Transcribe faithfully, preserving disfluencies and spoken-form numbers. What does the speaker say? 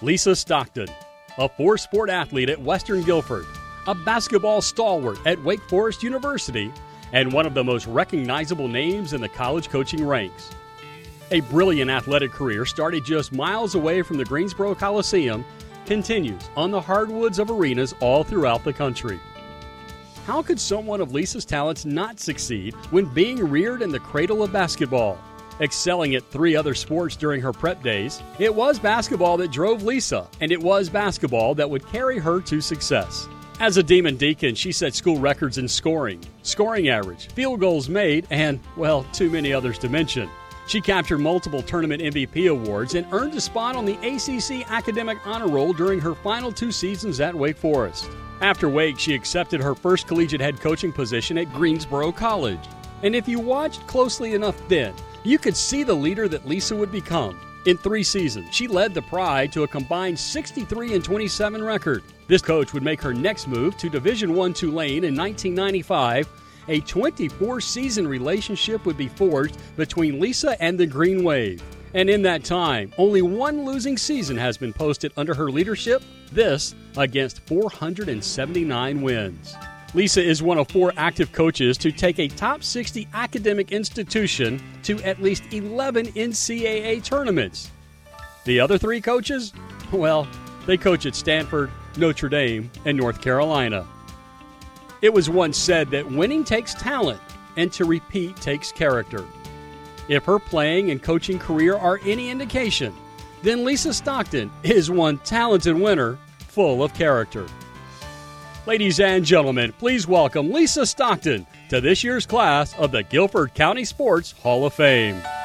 Lisa Stockton, a four-sport athlete at Western Guilford, a basketball stalwart at Wake Forest University, and one of the most recognizable names in the college coaching ranks. A brilliant athletic career started just miles away from the Greensboro Coliseum continues on the hardwoods of arenas all throughout the country. How could someone of Lisa's talents not succeed when being reared in the cradle of basketball? Excelling at three other sports during her prep days, it was basketball that drove Lisa, and it was basketball that would carry her to success. As a Demon Deacon, she set school records in scoring, scoring average, field goals made, and, well, too many others to mention. She captured multiple tournament M V P awards and earned a spot on the A C C Academic Honor Roll during her final two seasons at Wake Forest. After Wake, she accepted her first collegiate head coaching position at Greensboro College. And if you watched closely enough then, you could see the leader that Lisa would become. In three seasons, she led the Pride to a combined sixty-three and twenty-seven record. This coach would make her next move to Division I Tulane in nineteen ninety-five. A twenty-four season relationship would be forged between Lisa and the Green Wave. And in that time, only one losing season has been posted under her leadership, this against four hundred seventy-nine wins. Lisa is one of four active coaches to take a top sixty academic institution to at least eleven N C double A tournaments. The other three coaches? Well, they coach at Stanford, Notre Dame, and North Carolina. It was once said that winning takes talent, and to repeat takes character. If her playing and coaching career are any indication, then Lisa Stockton is one talented winner full of character. Ladies and gentlemen, please welcome Lisa Stockton to this year's class of the Guilford County Sports Hall of Fame.